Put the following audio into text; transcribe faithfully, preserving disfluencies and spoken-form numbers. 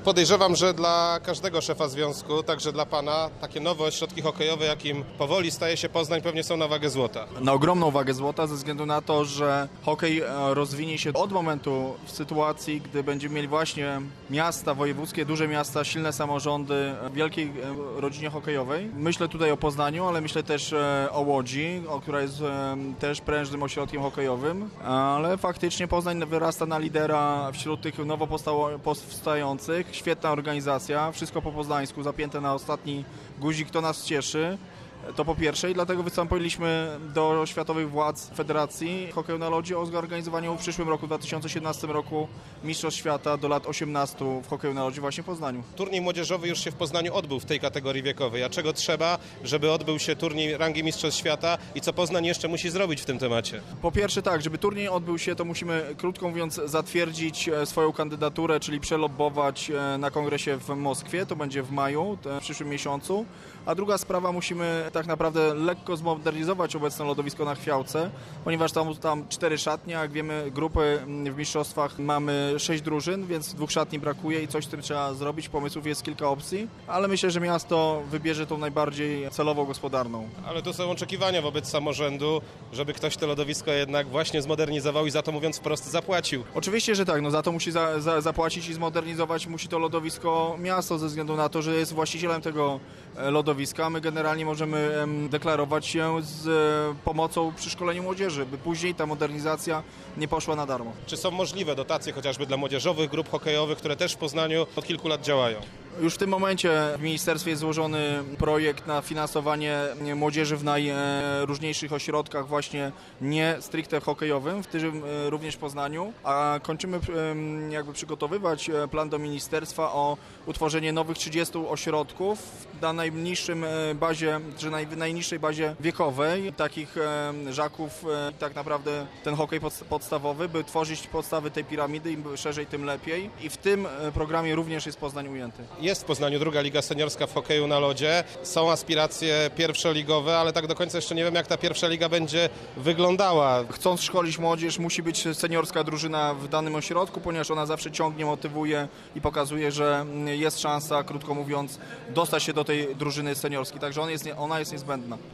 Podejrzewam, że dla każdego szefa związku, także dla pana, takie nowe ośrodki hokejowe, jakim powoli staje się Poznań, pewnie są na wagę złota. Na ogromną wagę złota ze względu na to, że hokej rozwinie się od momentu w sytuacji, gdy będziemy mieli właśnie miasta wojewódzkie, duże miasta, silne samorządy w wielkiej rodzinie hokejowej. Myślę tutaj o Poznaniu, ale myślę też o Łodzi, o która jest też prężnym ośrodkiem hokejowym, ale faktycznie Poznań wyrasta na lidera wśród tych nowo powstających. Świetna organizacja, wszystko po poznańsku, zapięte na ostatni guzik, to nas cieszy. To po pierwsze i dlatego wystąpiliśmy do światowych władz Federacji Hokeju na Lodzie o zorganizowaniu w przyszłym roku, w dwa tysiące siedemnastym roku Mistrzostw Świata do lat osiemnastu w hokeju na lodzie właśnie w Poznaniu. Turniej młodzieżowy już się w Poznaniu odbył w tej kategorii wiekowej. A czego trzeba, żeby odbył się turniej rangi Mistrzostw Świata i co Poznań jeszcze musi zrobić w tym temacie? Po pierwsze tak, żeby turniej odbył się, to musimy, krótko mówiąc, zatwierdzić swoją kandydaturę, czyli przelobbować na kongresie w Moskwie, to będzie w maju, w przyszłym miesiącu. A druga sprawa, musimy tak naprawdę lekko zmodernizować obecne lodowisko na Chwiałce, ponieważ tam, tam cztery szatnie, jak wiemy, grupy w mistrzostwach mamy sześć drużyn, więc dwóch szatni brakuje i coś z tym trzeba zrobić. Pomysłów jest kilka opcji, ale myślę, że miasto wybierze tą najbardziej celową gospodarną. Ale to są oczekiwania wobec samorządu, żeby ktoś to lodowisko jednak właśnie zmodernizował i za to, mówiąc wprost, zapłacił. Oczywiście, że tak, no za to musi za, za, zapłacić i zmodernizować musi to lodowisko miasto ze względu na to, że jest właścicielem tego lodowiska. My generalnie możemy deklarować się z pomocą przy szkoleniu młodzieży, by później ta modernizacja nie poszła na darmo. Czy są możliwe dotacje chociażby dla młodzieżowych grup hokejowych, które też w Poznaniu od kilku lat działają? Już w tym momencie w ministerstwie jest złożony projekt na finansowanie młodzieży w najróżniejszych ośrodkach, właśnie nie stricte hokejowym, w tym również w Poznaniu, a kończymy jakby przygotowywać plan do ministerstwa o utworzenie nowych trzydziestu ośrodków na najniższym bazie, czy naj, najniższej bazie wiekowej, takich żaków, tak naprawdę ten hokej podstawowy, by tworzyć podstawy tej piramidy, im szerzej, tym lepiej. I w tym programie również jest Poznań ujęty. Jest w Poznaniu druga liga seniorska w hokeju na lodzie. Są aspiracje pierwszoligowe, ale tak do końca jeszcze nie wiem, jak ta pierwsza liga będzie wyglądała. Chcąc szkolić młodzież, musi być seniorska drużyna w danym ośrodku, ponieważ ona zawsze ciągnie, motywuje i pokazuje, że jest szansa, krótko mówiąc, dostać się do tej drużyny seniorskiej. Także ona jest, ona jest niezbędna.